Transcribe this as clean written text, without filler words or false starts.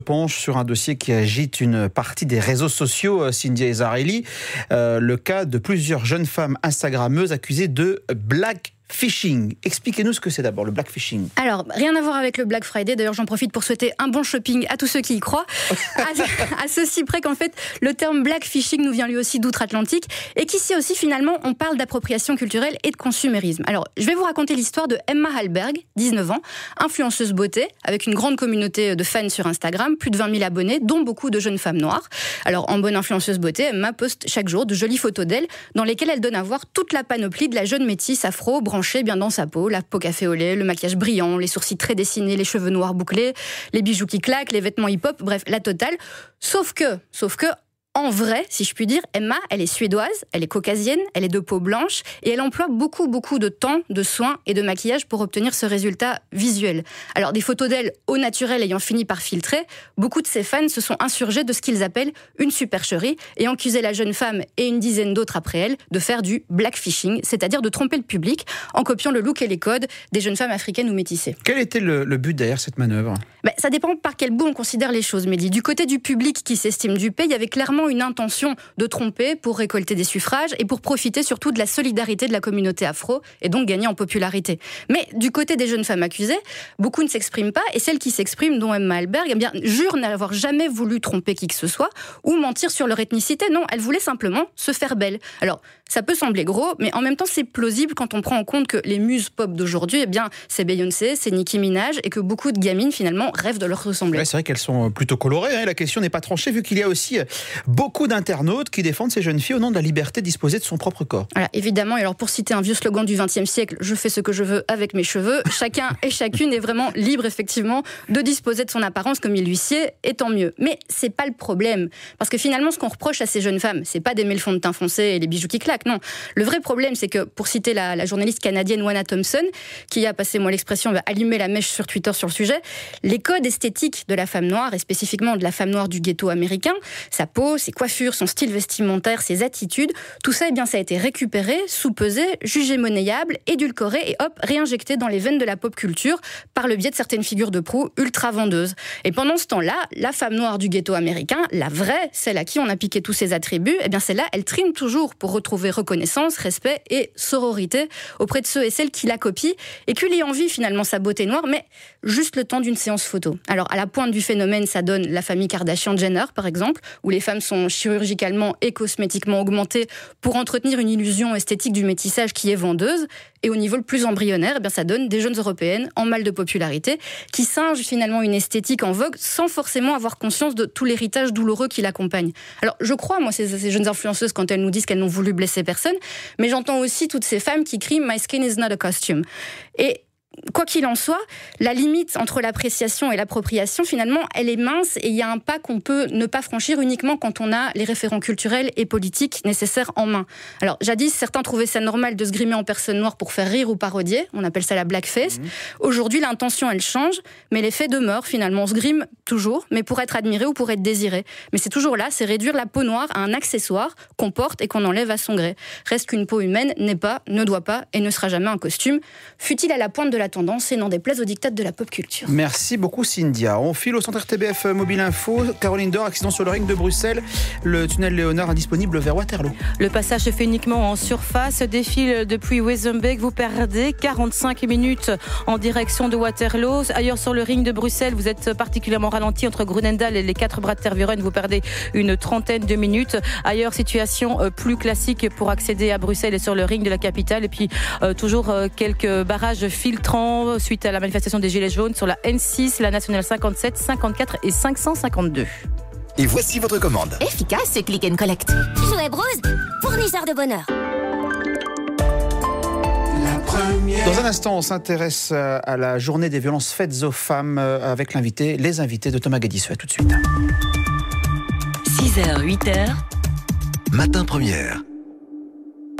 penche sur un dossier qui agite une partie des réseaux sociaux, Cynthia Ezarelli, le cas de plusieurs jeunes femmes instagrammeuses accusées de blackfishing. Expliquez-nous ce que c'est d'abord, le blackfishing. Alors, rien à voir avec le Black Friday. D'ailleurs, j'en profite pour souhaiter un bon shopping à tous ceux qui y croient. à ceci près qu'en fait, le terme blackfishing nous vient lui aussi d'outre-Atlantique et qu'ici aussi, finalement, on parle d'appropriation culturelle et de consumérisme. Alors, je vais vous raconter l'histoire de Emma Hallberg, 19 ans, influenceuse beauté, avec une grande communauté de fans sur Instagram, plus de 20 000 abonnés, dont beaucoup de jeunes femmes noires. Alors, en bonne influenceuse beauté, Emma poste chaque jour de jolies photos d'elle, dans lesquelles elle donne à voir toute la panoplie de la jeune métisse afro, branchée bien dans sa peau, la peau café au lait, le maquillage brillant, les sourcils très dessinés, les cheveux noirs bouclés, les bijoux qui claquent, les vêtements hip-hop, bref, la totale. Sauf que, en vrai, si je puis dire, Emma, elle est suédoise, elle est caucasienne, elle est de peau blanche et elle emploie beaucoup de temps, de soins et de maquillage pour obtenir ce résultat visuel. Alors, des photos d'elle au naturel ayant fini par filtrer, beaucoup de ses fans se sont insurgés de ce qu'ils appellent une supercherie et ont accusé la jeune femme et une dizaine d'autres après elle de faire du blackfishing, c'est-à-dire de tromper le public en copiant le look et les codes des jeunes femmes africaines ou métissées. Quel était le but derrière cette manœuvre ? Ça dépend par quel bout on considère les choses, Mehdi. Du côté du public qui s'estime dupé, il y avait clairement une intention de tromper pour récolter des suffrages et pour profiter surtout de la solidarité de la communauté afro et donc gagner en popularité. Mais du côté des jeunes femmes accusées, beaucoup ne s'expriment pas et celles qui s'expriment, dont Emma Hallberg, jurent n'avoir jamais voulu tromper qui que ce soit ou mentir sur leur ethnicité. Non, elles voulaient simplement se faire belle. Alors, ça peut sembler gros, mais en même temps, c'est plausible quand on prend en compte que les muses pop d'aujourd'hui, c'est Beyoncé, c'est Nicki Minaj et que beaucoup de gamines, finalement, rêvent de leur ressembler. Ouais, c'est vrai qu'elles sont plutôt colorées. La question n'est pas tranchée, vu qu'il y a aussi beaucoup d'internautes qui défendent ces jeunes filles au nom de la liberté de disposer de son propre corps. Voilà, évidemment. Et alors, pour citer un vieux slogan du XXe siècle, je fais ce que je veux avec mes cheveux. Chacun et chacune est vraiment libre, effectivement, de disposer de son apparence comme il lui sied, et tant mieux. Mais c'est pas le problème. Parce que finalement, ce qu'on reproche à ces jeunes femmes, c'est pas d'aimer le fond de teint foncé et les bijoux qui claquent, non. Le vrai problème, c'est que, pour citer la journaliste canadienne Wanna Thompson, qui a passé, l'expression, allumer la mèche sur Twitter sur le sujet, les codes esthétiques de la femme noire, et spécifiquement de la femme noire du ghetto américain, sa peau, ses coiffures, son style vestimentaire, ses attitudes, tout ça, ça a été récupéré, sous-pesé, jugé monnayable, édulcoré et réinjecté dans les veines de la pop culture par le biais de certaines figures de proue ultra vendeuses. Et pendant ce temps-là, la femme noire du ghetto américain, la vraie, celle à qui on a piqué tous ses attributs, celle-là, elle trime toujours pour retrouver reconnaissance, respect et sororité auprès de ceux et celles qui la copient et qui lui envient finalement sa beauté noire, mais juste le temps d'une séance photo. Alors, à la pointe du phénomène, ça donne la famille Kardashian-Jenner, par exemple, où les femmes sont chirurgicalement et cosmétiquement augmentées pour entretenir une illusion esthétique du métissage qui est vendeuse. Et au niveau le plus embryonnaire, ça donne des jeunes européennes en mal de popularité qui singent finalement une esthétique en vogue sans forcément avoir conscience de tout l'héritage douloureux qui l'accompagne. Alors, je crois, moi, ces jeunes influenceuses quand elles nous disent qu'elles n'ont voulu blesser personne, mais j'entends aussi toutes ces femmes qui crient « My skin is not a costume ». Et quoi qu'il en soit, la limite entre l'appréciation et l'appropriation, finalement, elle est mince et il y a un pas qu'on peut ne pas franchir uniquement quand on a les référents culturels et politiques nécessaires en main. Alors, jadis, certains trouvaient ça normal de se grimer en personne noire pour faire rire ou parodier. On appelle ça la blackface. Aujourd'hui, l'intention, elle change, mais les faits demeurent. Finalement, on se grime toujours, mais pour être admiré ou pour être désiré. Mais c'est toujours là, c'est réduire la peau noire à un accessoire qu'on porte et qu'on enlève à son gré. Reste qu'une peau humaine n'est pas, ne doit pas et ne sera jamais un costume, fût-il à la pointe de la tendance et n'en déplaise aux dictats de la pop culture. Merci beaucoup Cynthia. On file au centre RTBF Mobile Info. Caroline Dor, accident sur le ring de Bruxelles. Le tunnel Léonard indisponible vers Waterloo. Le passage se fait uniquement en surface. Défile depuis Wezenbeek. Vous perdez 45 minutes en direction de Waterloo. Ailleurs sur le ring de Bruxelles, vous êtes particulièrement ralenti entre Grunendal et les 4 bras de Tervuren. Vous perdez une trentaine de minutes. Ailleurs, situation plus classique pour accéder à Bruxelles et sur le ring de la capitale. Et puis toujours quelques barrages filtrants suite à la manifestation des Gilets jaunes sur la N6, la nationale 57, 54 et 552. Et voici votre commande. Efficace, ce click and collect. Jouet Bros, fournisseur de bonheur. Dans un instant, on s'intéresse à la journée des violences faites aux femmes avec les invités de Thomas Gadissu. À tout de suite. 6h, 8h. Matin première.